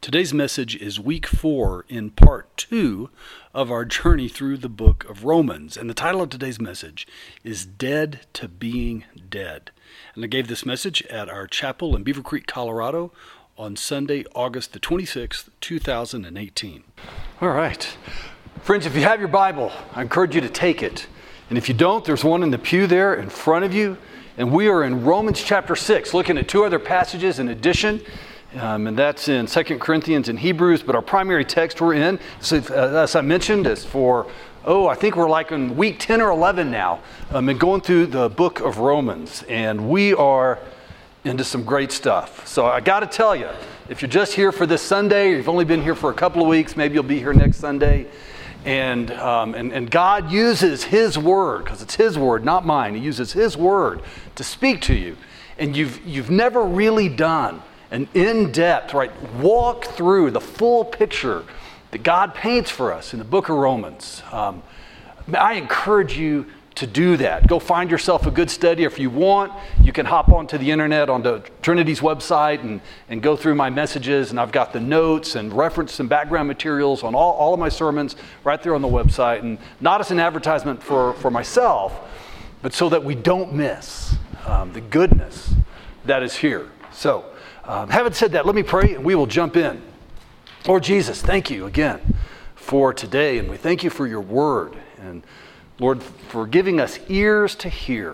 Today's message is week 4 in part 2 of our journey through the book of Romans. And the title of today's message is Dead to Being Dead. And I gave this message at our chapel in Beaver Creek, Colorado on Sunday, August the 26th, 2018. All right. Friends, if you have your Bible, I encourage you to take it. And if you don't, there's one in the pew there in front of you. And we are in Romans chapter 6, looking at two other passages in addition. And that's in 2 Corinthians and Hebrews, but our primary text we're in, so, as I mentioned, is for, I think we're like in week 10 or 11 now, and going through the book of Romans, and we are into some great stuff. So I got to tell you, if you're just here for this Sunday, or you've only been here for a couple of weeks, maybe you'll be here next Sunday, and God uses His Word, because it's His Word, not mine. He uses His Word to speak to you, and you've never really done an in-depth, walk through the full picture that God paints for us in the book of Romans. I encourage you to do that. Go find yourself a good study. If you want, you can hop onto the internet, onto Trinity's website, and go through my messages. And I've got the notes and reference and background materials on all of my sermons right there on the website. And not as an advertisement for myself, but so that we don't miss the goodness that is here. So, having said that, let me pray and we will jump in. Lord Jesus, thank you again for today, and we thank you for your word. And Lord, for giving us ears to hear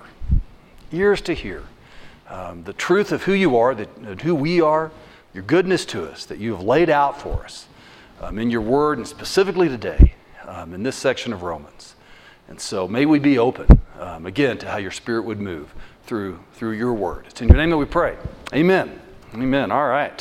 the truth of who you are, and who we are, your goodness to us that you have laid out for us in your word, and specifically today in this section of Romans. And so may we be open again to how your Spirit would move through your word. It's in your name that we pray. Amen. Amen. All right.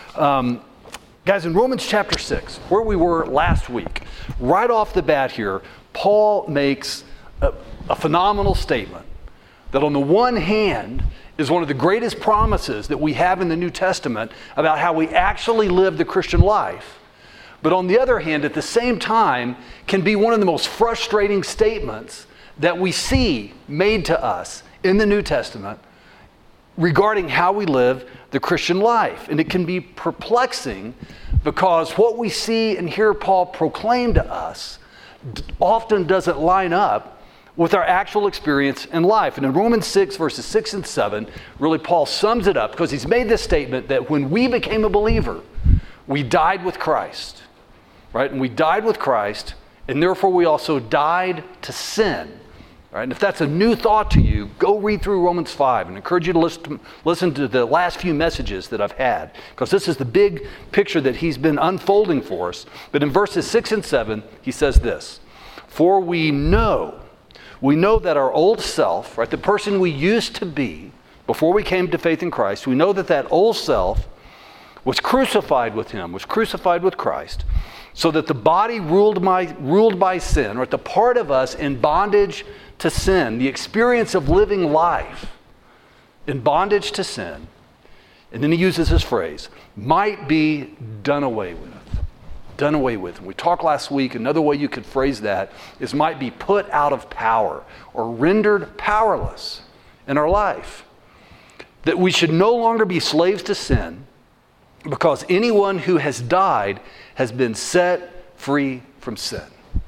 Guys, in Romans chapter 6, where we were last week, right off the bat here, Paul makes a phenomenal statement that on the one hand is one of the greatest promises that we have in the New Testament about how we actually live the Christian life. But on the other hand, at the same time, can be one of the most frustrating statements that we see made to us in the New Testament regarding how we live the Christian life. And it can be perplexing because what we see and hear Paul proclaim to us often doesn't line up with our actual experience in life. And in Romans 6, verses 6 and 7, really Paul sums it up because he's made this statement that when we became a believer, we died with Christ, right? And we died with Christ, and therefore we also died to sin. Right? And if that's a new thought to you, go read through Romans 5 and encourage you to listen to the last few messages that I've had, because this is the big picture that he's been unfolding for us. But in verses 6 and 7, he says this: "For we know that our old self, right, the person we used to be before we came to faith in Christ, we know that old self was crucified with him, was crucified with Christ, so that the body ruled by sin, or the part of us in bondage to sin, the experience of living life in bondage to sin," and then he uses this phrase, "might be done away with." Done away with. And we talked last week, another way you could phrase that is might be put out of power or rendered powerless in our life. That we should no longer be slaves to sin, because anyone who has died has been set free from sin.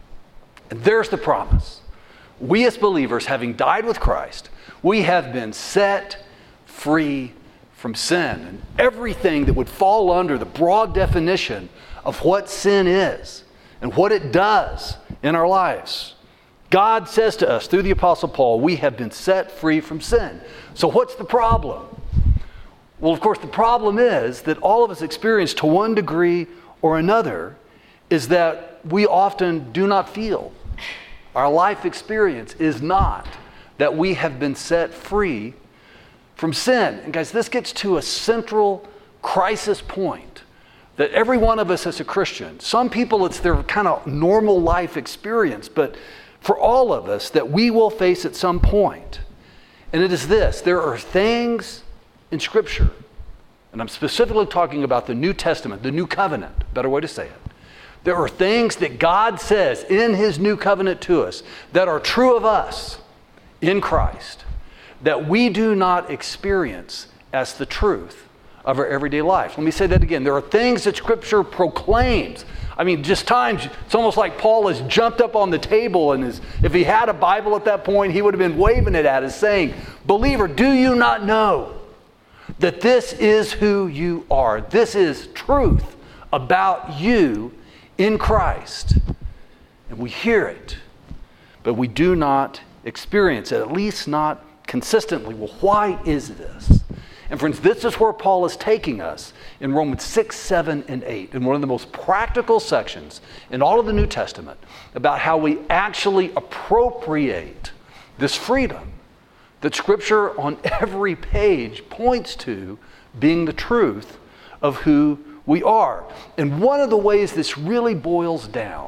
And there's the promise. We as believers, having died with Christ, we have been set free from sin. And everything that would fall under the broad definition of what sin is and what it does in our lives. God says to us through the Apostle Paul, we have been set free from sin. So what's the problem? Well, of course, the problem is that all of us experience to one degree or another is that we often do not feel. Our life experience is not that we have been set free from sin. And guys, this gets to a central crisis point that every one of us as a Christian, some people it's their kind of normal life experience, but for all of us that we will face at some point. And it is this: there are things in Scripture, and I'm specifically talking about the New Testament, the New Covenant, better way to say it. There are things that God says in His new covenant to us that are true of us in Christ that we do not experience as the truth of our everyday life. Let me say that again. There are things that Scripture proclaims. I mean, just times, it's almost like Paul has jumped up on the table and if he had a Bible at that point, he would have been waving it at us saying, believer, do you not know that this is who you are? This is truth about you in Christ. And we hear it, but we do not experience it, at least not consistently. Well, why is this? And friends, this is where Paul is taking us in Romans 6, 7, and 8, in one of the most practical sections in all of the New Testament about how we actually appropriate this freedom that Scripture on every page points to being the truth of who we are. And one of the ways this really boils down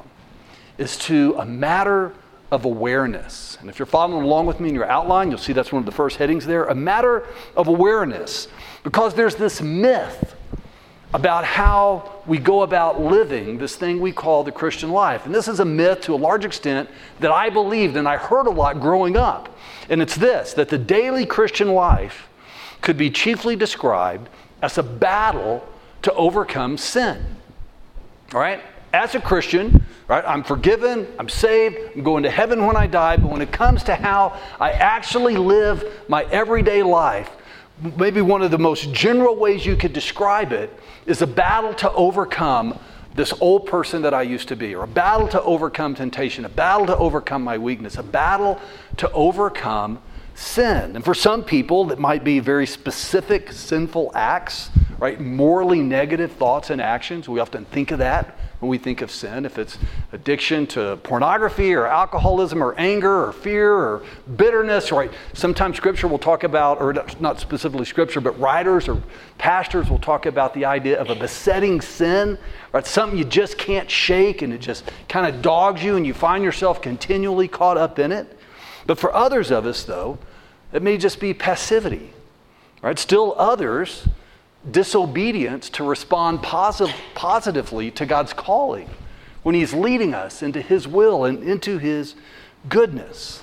is to a matter of awareness. And if you're following along with me in your outline, you'll see that's one of the first headings there, a matter of awareness. Because there's this myth about how we go about living this thing we call the Christian life. And this is a myth to a large extent that I believed and I heard a lot growing up. And it's this, that the daily Christian life could be chiefly described as a battle to overcome sin. All right? As a Christian, right, I'm forgiven, I'm saved, I'm going to heaven when I die, but when it comes to how I actually live my everyday life, maybe one of the most general ways you could describe it is a battle to overcome this old person that I used to be, or a battle to overcome temptation, a battle to overcome my weakness, a battle to overcome sin. And for some people, that might be very specific sinful acts, right? Morally negative thoughts and actions. We often think of that when we think of sin. If it's addiction to pornography or alcoholism or anger or fear or bitterness, right? Sometimes Scripture will talk about, or not specifically Scripture, but writers or pastors will talk about the idea of a besetting sin, right? Something you just can't shake and it just kind of dogs you and you find yourself continually caught up in it. But for others of us, though, it may just be passivity, right? Still others, disobedience to respond positively to God's calling when He's leading us into His will and into His goodness.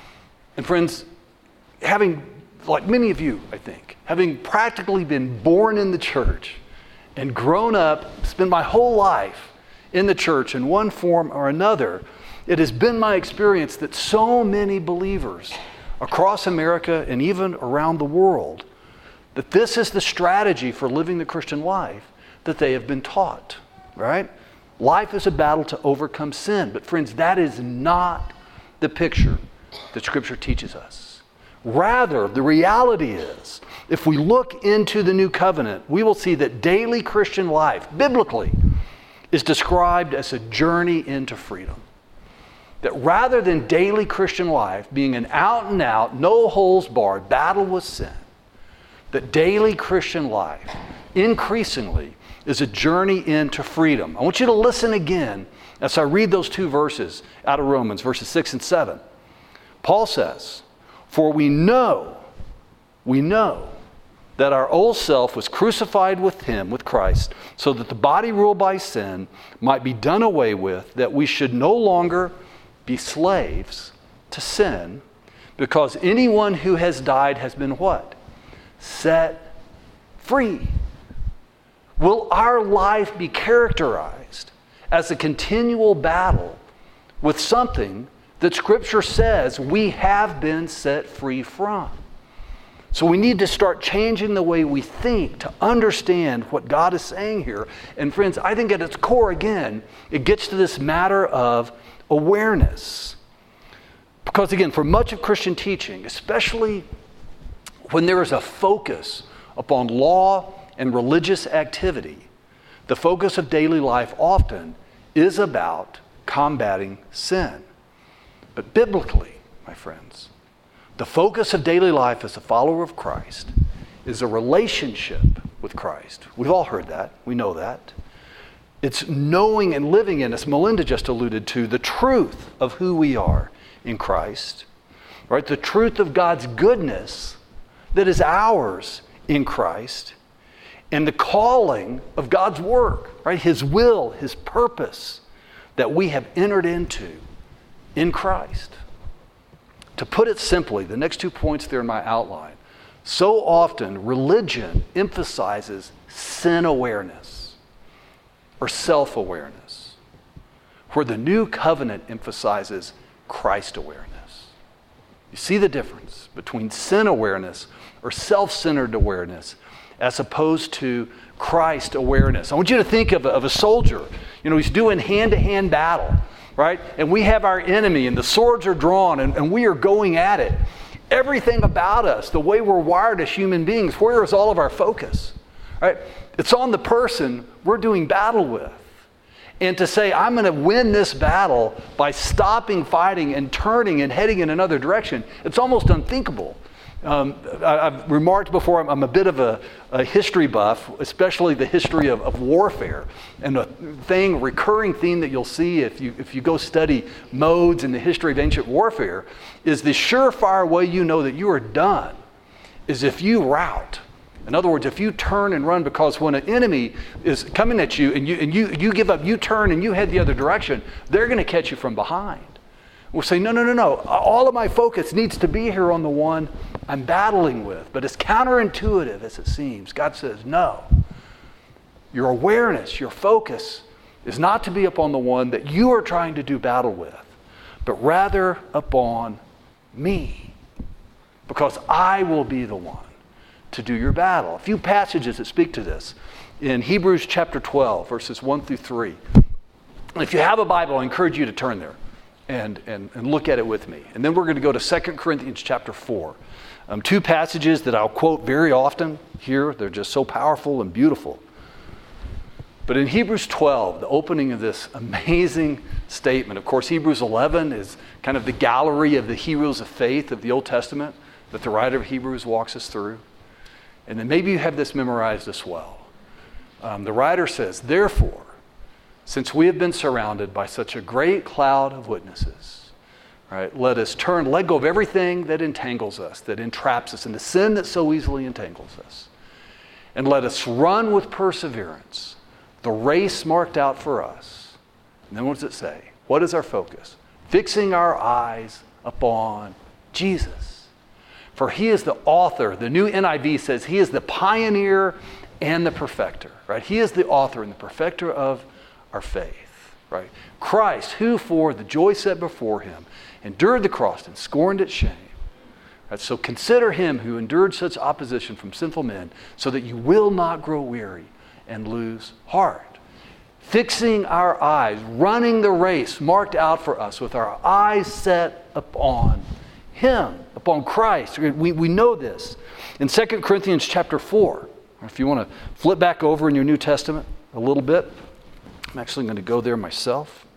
And friends, having, like many of you, I think, having practically been born in the church and grown up, spent my whole life in the church in one form or another, it has been my experience that so many believers across America and even around the world, that this is the strategy for living the Christian life that they have been taught, right? Life is a battle to overcome sin. But friends, that is not the picture that Scripture teaches us. Rather, the reality is, if we look into the New Covenant, we will see that daily Christian life, biblically, is described as a journey into freedom. That rather than daily Christian life being an out-and-out, no-holds-barred battle with sin, that daily Christian life, increasingly, is a journey into freedom. I want you to listen again as I read those two verses out of Romans, verses 6 and 7. Paul says, "For we know that our old self was crucified with Him, with Christ, so that the body ruled by sin might be done away with, that we should no longer be slaves to sin, because anyone who has died has been" what? Set free. Will our life be characterized as a continual battle with something that Scripture says we have been set free from? So we need to start changing the way we think to understand what God is saying here. And friends, I think at its core, again, it gets to this matter of awareness. Because again, for much of Christian teaching, especially when there is a focus upon law and religious activity, the focus of daily life often is about combating sin. But biblically, my friends, the focus of daily life as a follower of Christ is a relationship with Christ. We've all heard that. We know that. It's knowing and living in, as Melinda just alluded to, the truth of who we are in Christ, right? The truth of God's goodness that is ours in Christ, and the calling of God's work, right? His will, His purpose that we have entered into in Christ. To put it simply, the next 2 points there in my outline, So often, religion emphasizes sin awareness or self-awareness, where the new covenant emphasizes Christ awareness. You see the difference between sin awareness or self-centered awareness as opposed to Christ awareness. I want you to think of a soldier. He's doing hand-to-hand battle, right? And we have our enemy and the swords are drawn and we are going at it. Everything about us, the way we're wired as human beings, where is all of our focus? Right? It's on the person we're doing battle with. And to say, I'm going to win this battle by stopping fighting and turning and heading in another direction, it's almost unthinkable. I've remarked before, I'm a bit of a history buff, especially the history of warfare. And a recurring theme that you'll see if you go study modes in the history of ancient warfare is the surefire way you know that you are done is if you rout. In other words, if you turn and run, because when an enemy is coming at you and you give up, you turn and you head the other direction, they're going to catch you from behind. We'll say, no. All of my focus needs to be here on the one I'm battling with. But as counterintuitive as it seems, God says, no. Your awareness, your focus is not to be upon the one that you are trying to do battle with, but rather upon me. Because I will be the one to do your battle. A few passages that speak to this. In Hebrews chapter 12, verses 1 through 3. If you have a Bible, I encourage you to turn there and look at it with me. And then we're going to go to 2 Corinthians chapter 4. Two passages that I'll quote very often here. They're just so powerful and beautiful. But in Hebrews 12, the opening of this amazing statement, of course, Hebrews 11 is kind of the gallery of the heroes of faith of the Old Testament that the writer of Hebrews walks us through. And then maybe you have this memorized as well. The writer says, therefore, since we have been surrounded by such a great cloud of witnesses, right, let go of everything that entangles us, that entraps us, and the sin that so easily entangles us. And let us run with perseverance the race marked out for us. And then what does it say? What is our focus? Fixing our eyes upon Jesus. For he is the author. The new NIV says he is the pioneer and the perfecter. Right? He is the author and the perfecter of our faith. Right? Christ, who for the joy set before him endured the cross and scorned its shame. Right? So consider him who endured such opposition from sinful men, so that you will not grow weary and lose heart. Fixing our eyes, running the race marked out for us with our eyes set upon him, upon Christ. We know this. In 2 Corinthians chapter 4, if you want to flip back over in your New Testament a little bit, I'm actually going to go there myself.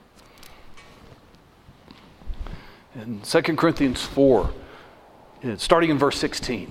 In 2 Corinthians 4, starting in verse 16,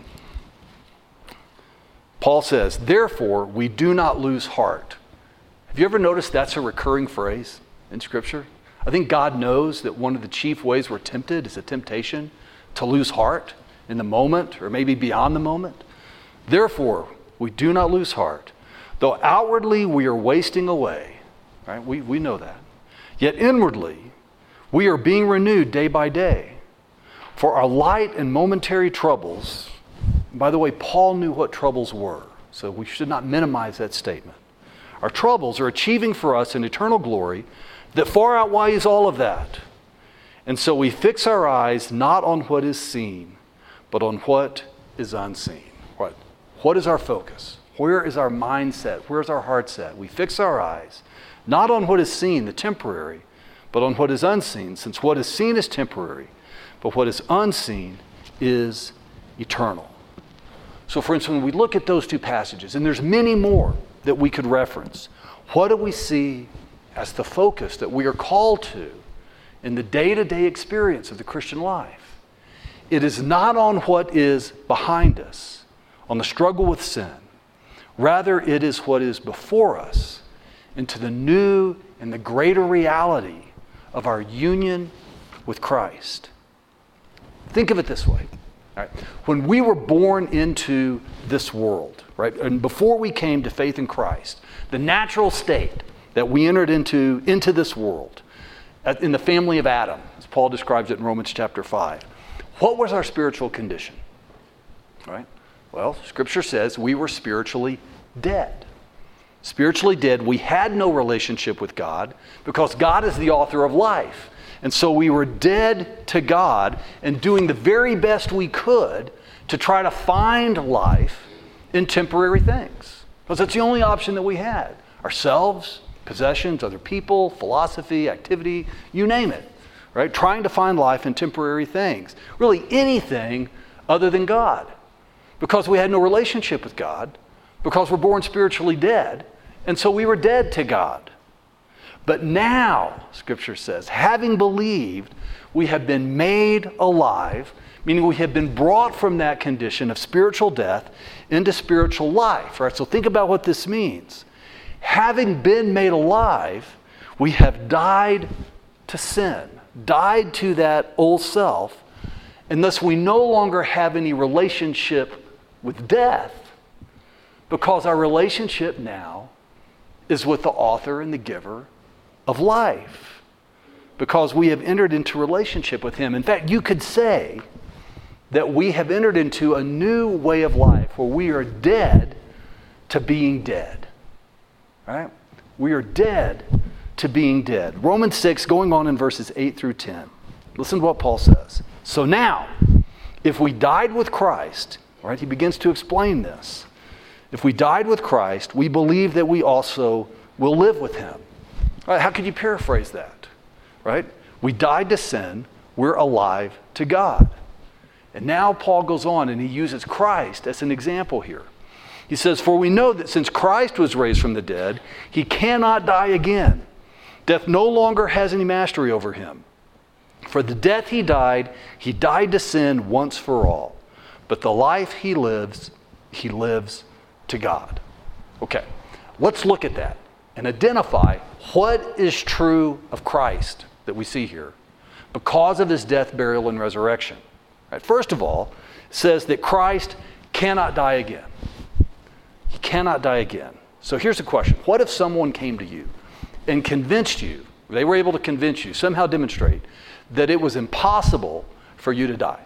Paul says, therefore, we do not lose heart. Have you ever noticed that's a recurring phrase in Scripture? I think God knows that one of the chief ways we're tempted is a temptation to lose heart in the moment or maybe beyond the moment. Therefore, we do not lose heart. Though outwardly we are wasting away, right? We know that. Yet inwardly we are being renewed day by day. For our light and momentary troubles, by the way, Paul knew what troubles were, so we should not minimize that statement. Our troubles are achieving for us an eternal glory that far outweighs all of that. And so we fix our eyes not on what is seen, but on what is unseen. What is our focus? Where is our mindset? Where is our heart set? We fix our eyes not on what is seen, the temporary, but on what is unseen, since what is seen is temporary, but what is unseen is eternal. So for instance, when we look at those two passages, and there's many more that we could reference, what do we see as the focus that we are called to in the day-to-day experience of the Christian life? It is not on what is behind us, on the struggle with sin. Rather, it is what is before us into the new and the greater reality of our union with Christ. Think of it this way. Right? When we were born into this world, right, and before we came to faith in Christ, the natural state that we entered into this world, in the family of Adam, as Paul describes it in Romans chapter 5, what was our spiritual condition? Right? Well, Scripture says we were spiritually dead. Spiritually dead. We had no relationship with God because God is the author of life. And so we were dead to God and doing the very best we could to try to find life in temporary things. Because that's the only option that we had. Ourselves, possessions, other people, philosophy, activity, you name it. Right? Trying to find life in temporary things. Really anything other than God. Because we had no relationship with God. Because we're born spiritually dead. And so we were dead to God. But now, Scripture says, having believed, we have been made alive, meaning we have been brought from that condition of spiritual death into spiritual life. Right? So think about what this means. Having been made alive, we have died to sin, died to that old self, and thus we no longer have any relationship with death because our relationship now is with the author and the giver of life, because we have entered into relationship with him. In fact, you could say that we have entered into a new way of life where we are dead to being dead. Right? We are dead to being dead. Romans 6, going on in verses 8 through 10. Listen to what Paul says. So now, if we died with Christ, right, he begins to explain this. If we died with Christ, we believe that we also will live with him. Right, how could you paraphrase that? Right? We died to sin, we're alive to God. And now Paul goes on and he uses Christ as an example here. He says, for we know that since Christ was raised from the dead, he cannot die again. Death no longer has any mastery over him. For the death he died to sin once for all. But the life he lives to God. Okay, let's look at that and identify what is true of Christ that we see here because of his death, burial, and resurrection. Right, first of all, it says that Christ cannot die again. He cannot die again. So here's the question. What if someone came to you and convinced you, they were able to convince you, somehow demonstrate, that it was impossible for you to die?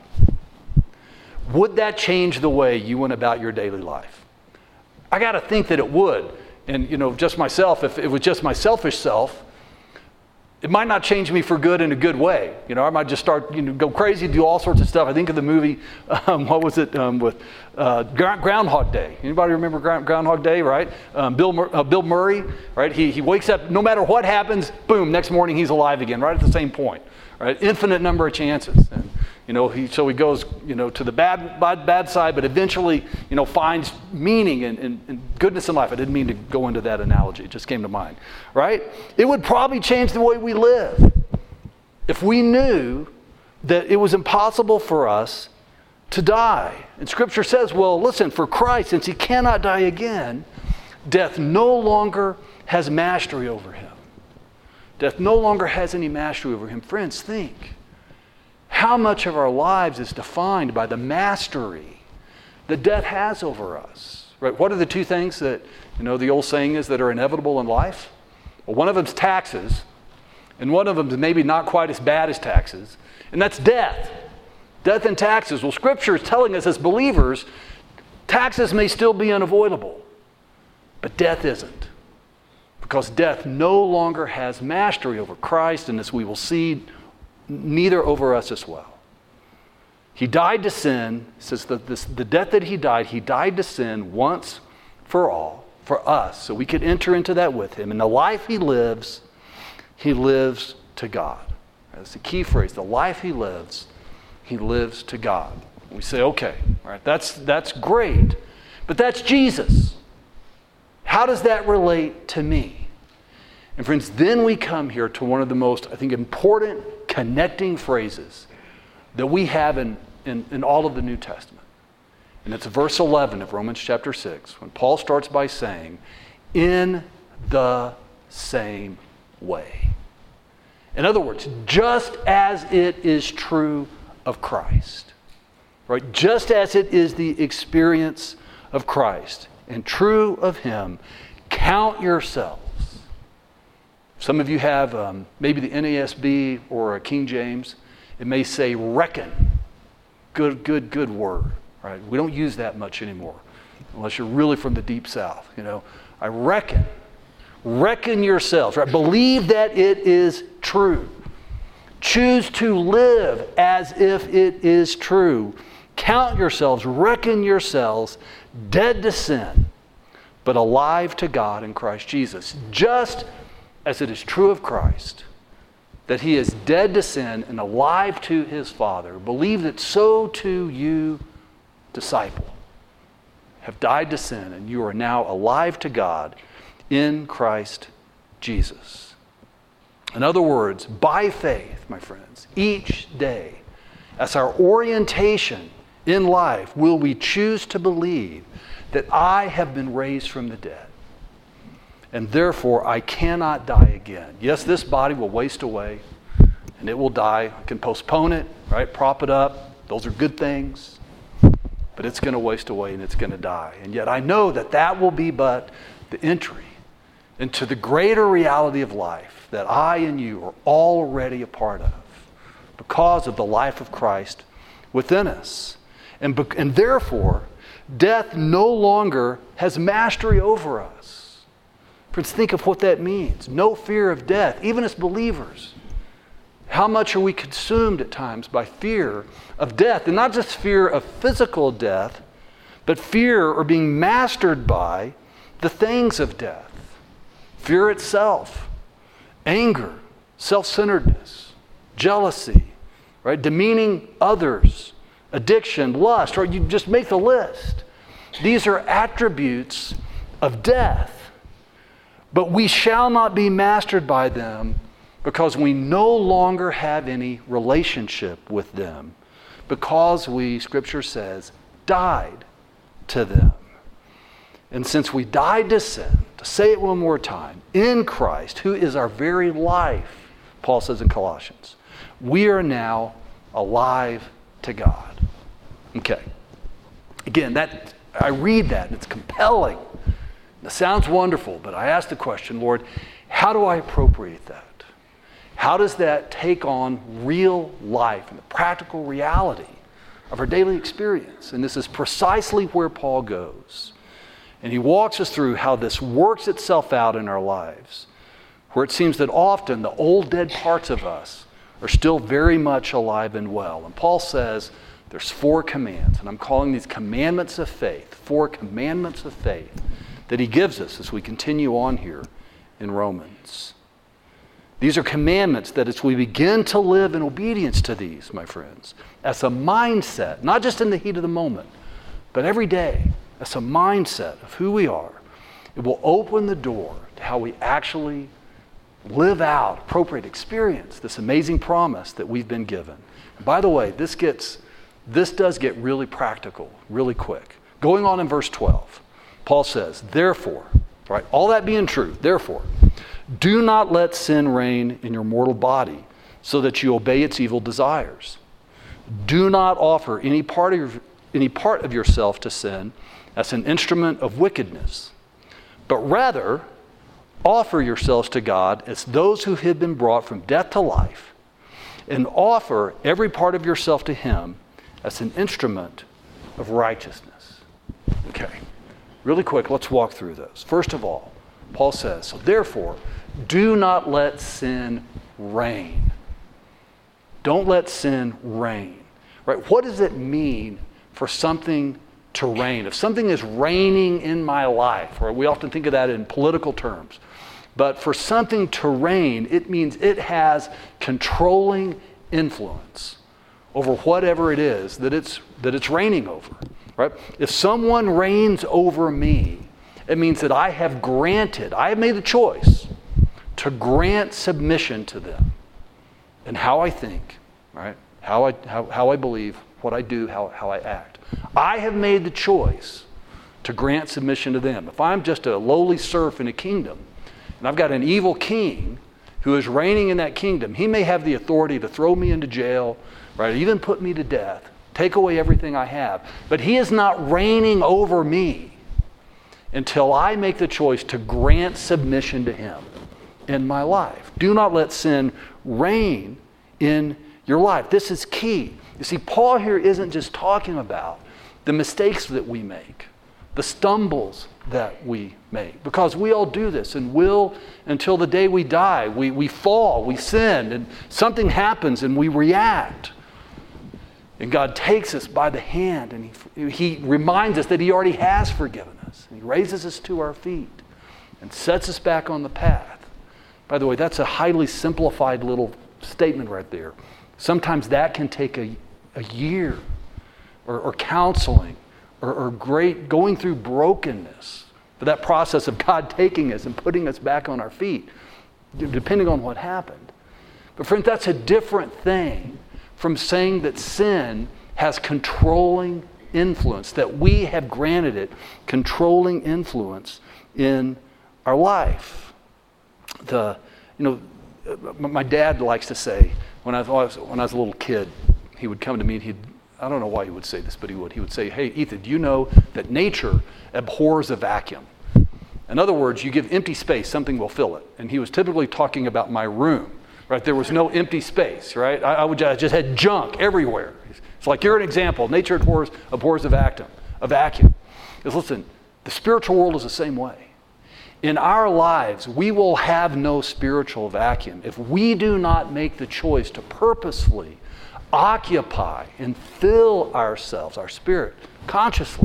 Would that change the way you went about your daily life? I got to think that it would. And, just myself, if it was just my selfish self, it might not change me for good in a good way. I might just start, go crazy, do all sorts of stuff. I think of the movie, what was it, with Groundhog Day. Anybody remember Groundhog Day, right? Bill Murray, right? He wakes up, no matter what happens, boom, next morning he's alive again, right at the same point, right? Infinite number of chances. And, he goes, to the bad side, but eventually, finds meaning and goodness in life. I didn't mean to go into that analogy. It just came to mind, right? It would probably change the way we live if we knew that it was impossible for us to die. And Scripture says, well, listen, for Christ, since he cannot die again, death no longer has mastery over him. Death no longer has any mastery over him. Friends, think. How much of our lives is defined by the mastery that death has over us? Right? What are the two things that, the old saying is, that are inevitable in life? Well, one of them's taxes, and one of them is maybe not quite as bad as taxes, and that's death. Death and taxes. Well, Scripture is telling us as believers, taxes may still be unavoidable, but death isn't. Because death no longer has mastery over Christ, and as we will see, neither over us as well. He died to sin. It says that the death that he died to sin once for all, for us, so we could enter into that with him. And the life he lives to God. That's the key phrase. The life he lives to God. We say, okay, all right, that's great, but that's Jesus. How does that relate to me? And friends, then we come here to one of the most, I think, important connecting phrases that we have in all of the New Testament. And it's verse 11 of Romans chapter 6, when Paul starts by saying, in the same way. In other words, just as it is true of Christ, right? Just as it is the experience of Christ and true of him, count yourselves. Some of you have maybe the NASB or a King James. It may say reckon. Good word. right? We don't use that much anymore, unless you're really from the deep south. I reckon yourselves, right? Believe that it is true. Choose to live as if it is true. Count yourselves, reckon yourselves dead to sin, but alive to God in Christ Jesus. Just as it is true of Christ, that he is dead to sin and alive to his Father, believe that so too you, disciple, have died to sin, and you are now alive to God in Christ Jesus. In other words, by faith, my friends, each day, as our orientation in life, will we choose to believe that I have been raised from the dead, and therefore I cannot die again. Yes, this body will waste away, and it will die. I can postpone it, right? Prop it up. Those are good things. But it's going to waste away and it's going to die. And yet I know that that will be but the entry into the greater reality of life that I and you are already a part of because of the life of Christ within us. And therefore, death no longer has mastery over us. Friends, think of what that means. No fear of death, even as believers. How much are we consumed at times by fear of death? And not just fear of physical death, but fear or being mastered by the things of death. Fear itself, anger, self-centeredness, jealousy, right? Demeaning others, addiction, lust, or you just make the list. These are attributes of death, but we shall not be mastered by them because we no longer have any relationship with them, because we, Scripture says, died to them. And since we died to sin, to say it one more time, in Christ, who is our very life, Paul says in Colossians, we are now alive to God. Okay. Again, I read that and it's compelling. It sounds wonderful, but I ask the question, Lord, how do I appropriate that? How does that take on real life and the practical reality of our daily experience? And this is precisely where Paul goes. And he walks us through how this works itself out in our lives, where it seems that often the old dead parts of us are still very much alive and well. And Paul says there's 4 commands, and I'm calling these commandments of faith, 4 commandments of faith that he gives us as we continue on here in Romans. These are commandments that as we begin to live in obedience to these, my friends, as a mindset, not just in the heat of the moment, but every day, as a mindset of who we are, it will open the door to how we actually live out, appropriate, experience this amazing promise that we've been given. And by the way, this does get really practical, really quick. Going on in verse 12, Paul says, therefore, right, all that being true, therefore, do not let sin reign in your mortal body so that you obey its evil desires. Do not offer any part of yourself to sin as an instrument of wickedness, but rather offer yourselves to God as those who have been brought from death to life, and offer every part of yourself to him as an instrument of righteousness. Okay, really quick, let's walk through those. First of all, Paul says, so therefore, do not let sin reign. Don't let sin reign. Right? What does it mean for something to reign? If something is reigning in my life, or we often think of that in political terms, but for something to reign, it means it has controlling influence over whatever it is that it's reigning over. Right? If someone reigns over me, it means that I have made the choice to grant submission to them and how I think, right? How I believe, what I do, how I act. I have made the choice to grant submission to them. If I'm just a lowly serf in a kingdom, and I've got an evil king who is reigning in that kingdom, he may have the authority to throw me into jail, right? Even put me to death, take away everything I have. But he is not reigning over me until I make the choice to grant submission to him in my life. Do not let sin reign in your life. This is key. You see, Paul here isn't just talking about the mistakes that we make, the stumbles that we make. Because we all do this and will until the day we die. We fall, we sin, and something happens and we react. And God takes us by the hand and He reminds us that He already has forgiven us. And He raises us to our feet and sets us back on the path. By the way, that's a highly simplified little statement right there. Sometimes that can take a year or counseling or great going through brokenness for that process of God taking us and putting us back on our feet, depending on what happened. But friends, that's a different thing from saying that sin has controlling influence, that we have granted it controlling influence in our life. My dad likes to say, when I was a little kid, he would come to me and I don't know why he would say this, but he would say, "Hey, Ethan, do you know that nature abhors a vacuum? In other words, you give empty space, something will fill it." And he was typically talking about my room, right? There was no empty space, right? I just had junk everywhere. It's like, you're an example. Nature abhors a vacuum. Because listen, the spiritual world is the same way. In our lives, we will have no spiritual vacuum if we do not make the choice to purposefully occupy and fill ourselves, our spirit, consciously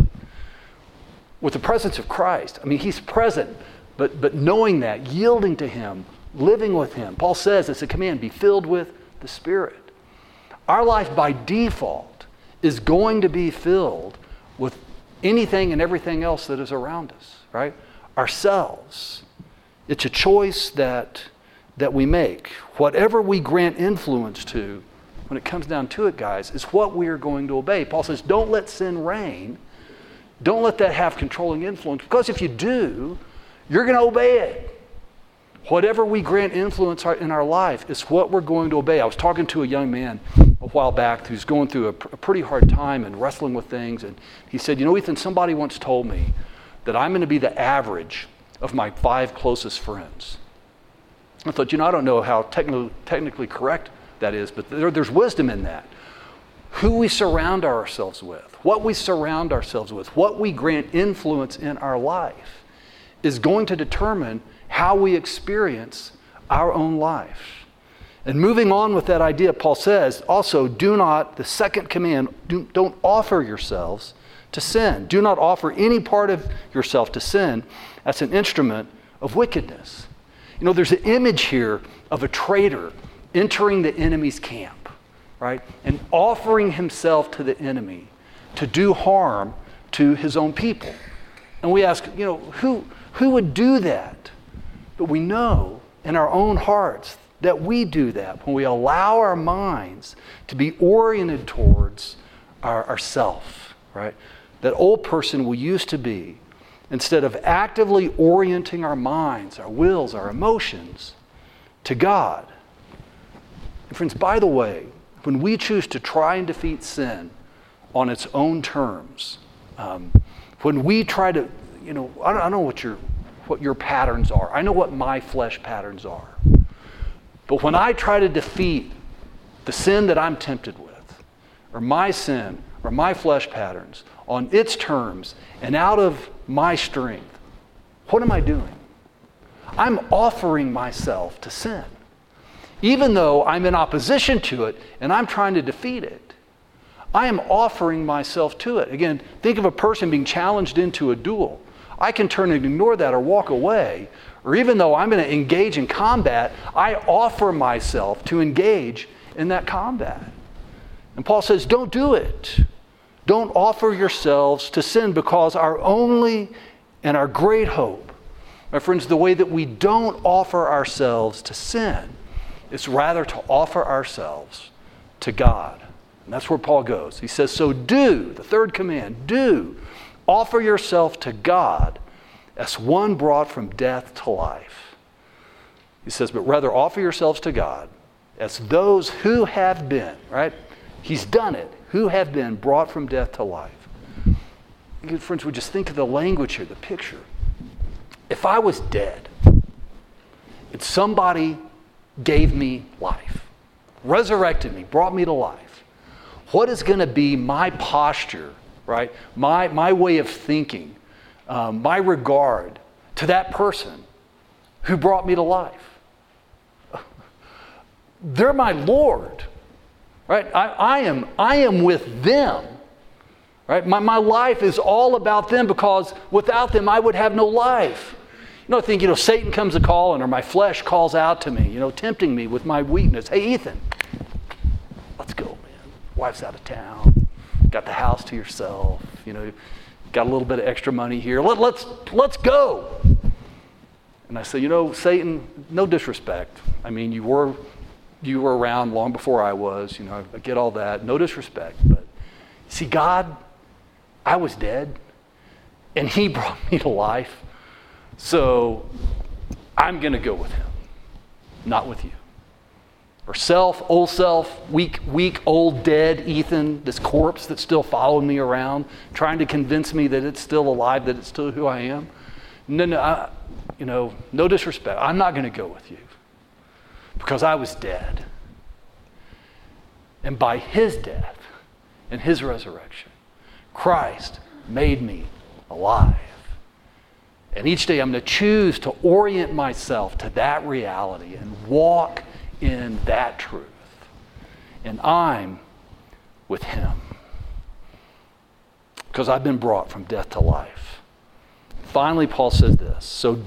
with the presence of Christ. I mean, He's present, but knowing that, yielding to Him, living with Him. Paul says it's a command, be filled with the Spirit. Our life by default is going to be filled with anything and everything else that is around us, right? Ourselves. It's a choice that we make. Whatever we grant influence to, when it comes down to it, guys, is what we are going to obey. Paul says, don't let sin reign. Don't let that have controlling influence, because if you do, you're going to obey it. Whatever we grant influence in our life is what we're going to obey. I was talking to a young man a while back who's going through a pretty hard time and wrestling with things, and he said, Ethan, somebody once told me that I'm going to be the average of my 5 closest friends. I thought, I don't know how technically correct that is, but there's wisdom in that. Who we surround ourselves with, what we surround ourselves with, what we grant influence in our life is going to determine how we experience our own life. And moving on with that idea, Paul says, also, the second command, don't offer yourselves to sin. Do not offer any part of yourself to sin as an instrument of wickedness. There's an image here of a traitor entering the enemy's camp, right? And offering himself to the enemy to do harm to his own people. And we ask, who would do that? But we know in our own hearts that we do that when we allow our minds to be oriented towards ourself, right? That old person we used to be, instead of actively orienting our minds, our wills, our emotions to God. And friends, by the way, when we choose to try and defeat sin on its own terms, when we try to, I don't know what your patterns are. I know what my flesh patterns are. But when I try to defeat the sin that I'm tempted with, or my sin, or my flesh patterns, on its terms and out of my strength, what am I doing? I'm offering myself to sin. Even though I'm in opposition to it and I'm trying to defeat it, I am offering myself to it. Again, think of a person being challenged into a duel. I can turn and ignore that or walk away. Or even though I'm going to engage in combat, I offer myself to engage in that combat. And Paul says, don't do it. Don't offer yourselves to sin, because our only and our great hope, my friends, the way that we don't offer ourselves to sin is rather to offer ourselves to God. And that's where Paul goes. He says, so do, the third command, offer yourself to God as one brought from death to life. He says, but rather offer yourselves to God as those who have been, right? He's done it. Who have been brought from death to life. Good friends, we just think of the language here, the picture. If I was dead and somebody gave me life, resurrected me, brought me to life, what is going to be my posture right? My way of thinking, my regard to that person who brought me to life. They're my Lord, right? I am with them, right? My life is all about them, because without them I would have no life. I think, Satan comes a-calling, or my flesh calls out to me, tempting me with my weakness. Hey, Ethan, let's go, man. Wife's out of town. Got the house to yourself. Got a little bit of extra money here. Let's go. And I say, Satan, no disrespect. I mean, you were around long before I was. I get all that. No disrespect. But see, God, I was dead, and He brought me to life. So I'm going to go with Him, not with you. Or old self, weak, old, dead Ethan, this corpse that's still following me around, trying to convince me that it's still alive, that it's still who I am. No, no disrespect. I'm not going to go with you, because I was dead. And by His death and His resurrection, Christ made me alive. And each day I'm going to choose to orient myself to that reality and walk in that truth. And I'm with Him, because I've been brought from death to life. Finally, Paul says this: so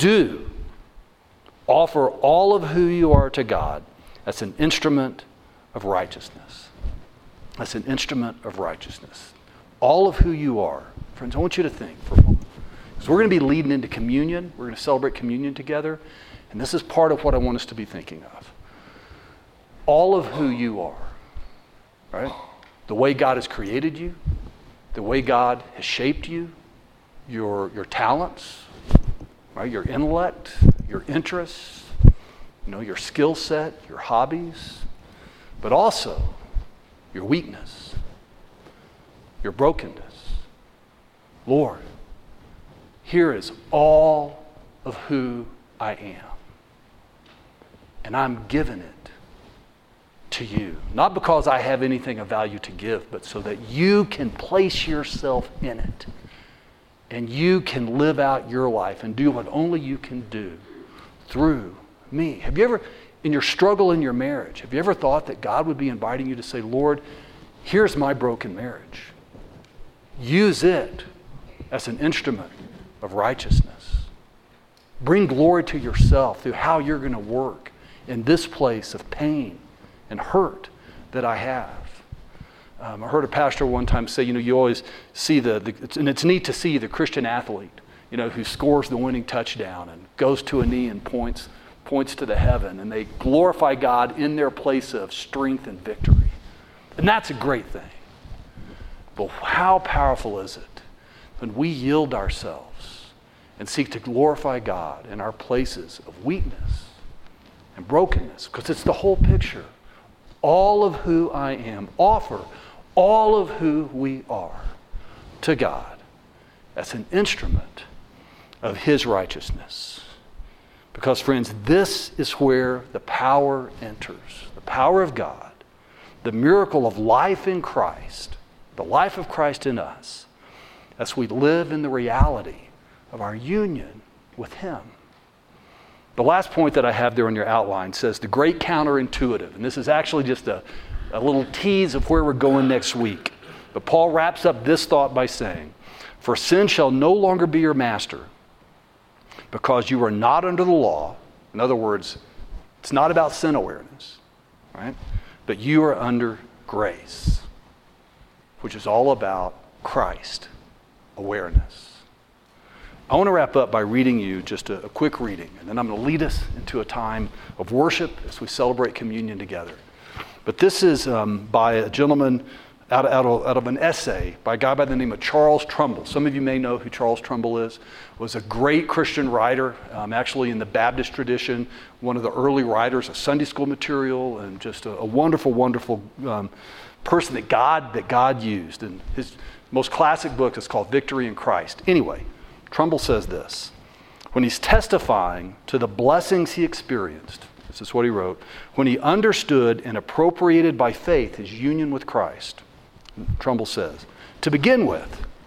offer all of who you are to God as an instrument of righteousness. That's an instrument of righteousness. All of who you are. Friends, I want you to think for a moment. Because we're going to be leading into communion. We're going to celebrate communion together. And this is part of what I want us to be thinking of. All of who you are. Right? The way God has created you. The way God has shaped you. Your talents. Right? Your intellect. Your interests. Your skill set. Your hobbies. But also your weakness. Your brokenness. Lord, here is all of who I am. And I'm giving it to you. Not because I have anything of value to give, but so that you can place yourself in it. And you can live out your life and do what only you can do through me. Have you ever, in your struggle in your marriage, have you ever thought that God would be inviting you to say, Lord, here's my broken marriage. Use it as an instrument of righteousness. Bring glory to yourself through how you're going to work in this place of pain and hurt that I have. I heard a pastor one time say, you always see and it's neat to see the Christian athlete, who scores the winning touchdown and goes to a knee and points to the heaven, and they glorify God in their place of strength and victory. And that's a great thing. But how powerful is it when we yield ourselves and seek to glorify God in our places of weakness and brokenness? Because it's the whole picture. All of who I am. Offer all of who we are to God as an instrument of His righteousness. Because, friends, this is where the power enters. The power of God. The miracle of life in Christ. The life of Christ in us. As we live in the reality of our union with Him. The last point that I have there on your outline says the great counterintuitive. And this is actually just a little tease of where we're going next week. But Paul wraps up this thought by saying, for sin shall no longer be your master, because you are not under the law. In other words, it's not about sin awareness, right? But you are under grace, which is all about Christ awareness. I want to wrap up by reading you just a quick reading, and then I'm going to lead us into a time of worship as we celebrate communion together. But this is by a gentleman out of an essay by a guy by the name of Charles Trumbull. Some of you may know who Charles Trumbull is. Was a great Christian writer, actually in the Baptist tradition, one of the early writers of Sunday school material, and just a wonderful, wonderful person that God used. And his most classic book is called Victory in Christ. Anyway, Trumbull says this. When he's testifying to the blessings he experienced, this is what he wrote, when he understood and appropriated by faith his union with Christ, Trumbull says, to begin with,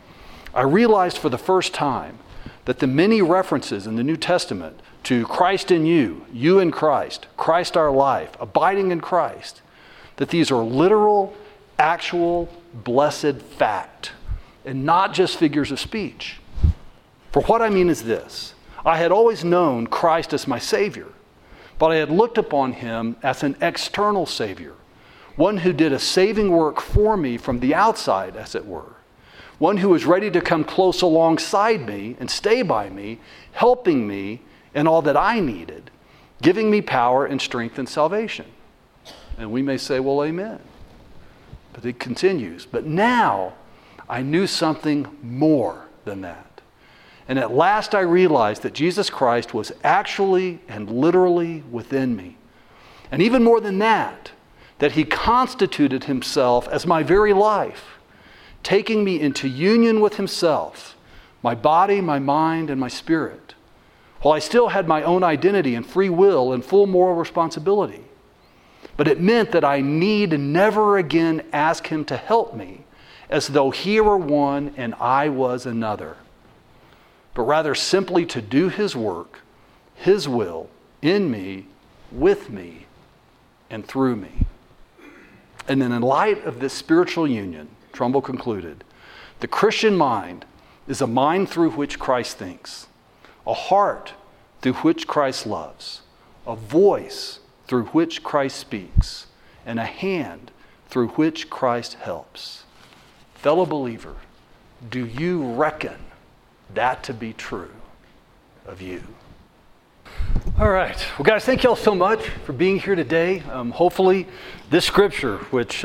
I realized for the first time that the many references in the New Testament to Christ in you, you in Christ, Christ our life, abiding in Christ, that these are literal, actual, blessed fact, and not just figures of speech. For what I mean is this: I had always known Christ as my Savior, but I had looked upon him as an external Savior, one who did a saving work for me from the outside, as it were, one who was ready to come close alongside me and stay by me, helping me in all that I needed, giving me power and strength and salvation. And we may say, well, amen. But it continues. But now I knew something more than that. And at last I realized that Jesus Christ was actually and literally within me. And even more than that he constituted himself as my very life, taking me into union with himself, my body, my mind, and my spirit, while I still had my own identity and free will and full moral responsibility. But it meant that I need never again ask him to help me as though he were one and I was another, but rather simply to do his work, his will, in me, with me, and through me. And then in light of this spiritual union, Trumbull concluded, the Christian mind is a mind through which Christ thinks, a heart through which Christ loves, a voice through which Christ speaks, and a hand through which Christ helps. Fellow believer, do you reckon that to be true of you? All right. Well, guys, thank y'all so much for being here today. Hopefully this scripture, which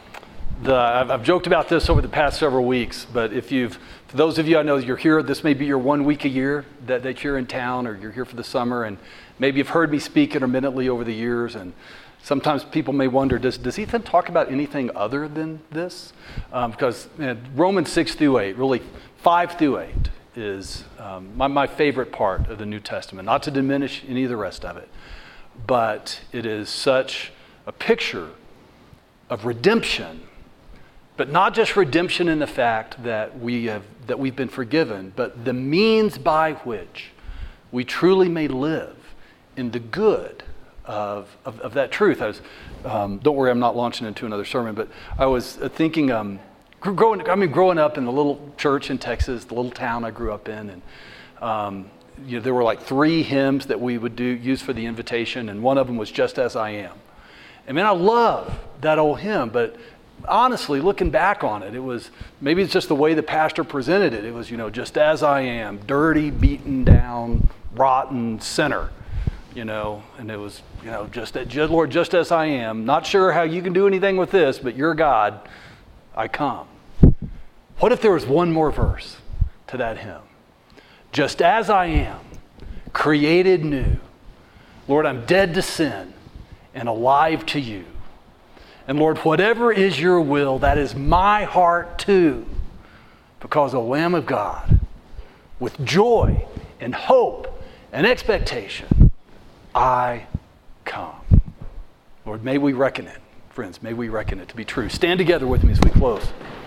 I've joked about this over the past several weeks, but for those of you I know you're here, this may be your 1 week a year that you're in town, or you're here for the summer, and maybe you've heard me speak intermittently over the years, and sometimes people may wonder, does Ethan talk about anything other than this? Because Romans 6 through 8, really 5 through 8, is my favorite part of the New Testament. Not to diminish any of the rest of it, but it is such a picture of redemption, but not just redemption in the fact that we've been forgiven, but the means by which we truly may live in the good of that truth. Don't worry, I'm not launching into another sermon, but I was thinking, growing up in the little church in Texas, the little town I grew up in, and there were like 3 hymns that we would use for the invitation, and one of them was "Just As I Am." And man, I love that old hymn, but honestly, looking back on it, maybe it's just the way the pastor presented it. It was, just as I am, dirty, beaten down, rotten sinner, and it was, Lord, just as I am, not sure how you can do anything with this, but you're God, I come. What if there was one more verse to that hymn? Just as I am, created new. Lord, I'm dead to sin and alive to you. And Lord, whatever is your will, that is my heart too. Because, O Lamb of God, with joy and hope and expectation, I come. Lord, may we reckon it. Friends, may we reckon it to be true. Stand together with me as we close.